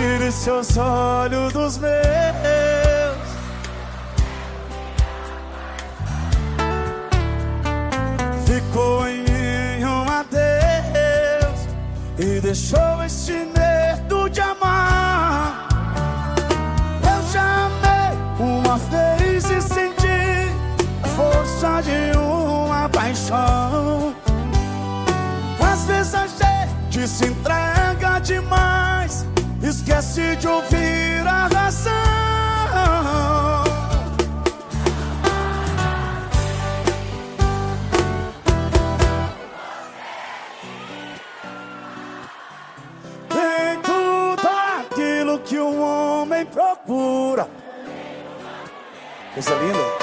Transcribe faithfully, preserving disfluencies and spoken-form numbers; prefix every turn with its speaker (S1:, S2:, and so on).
S1: tire seus olhos dos meus. Ficou em mim um adeus e deixou este medo de amar. Eu já amei uma vez e senti a força de uma paixão. Às vezes a gente se entrega demais, esquece de ouvir a razão. Tem tudo aquilo que um homem procura. Coisa linda.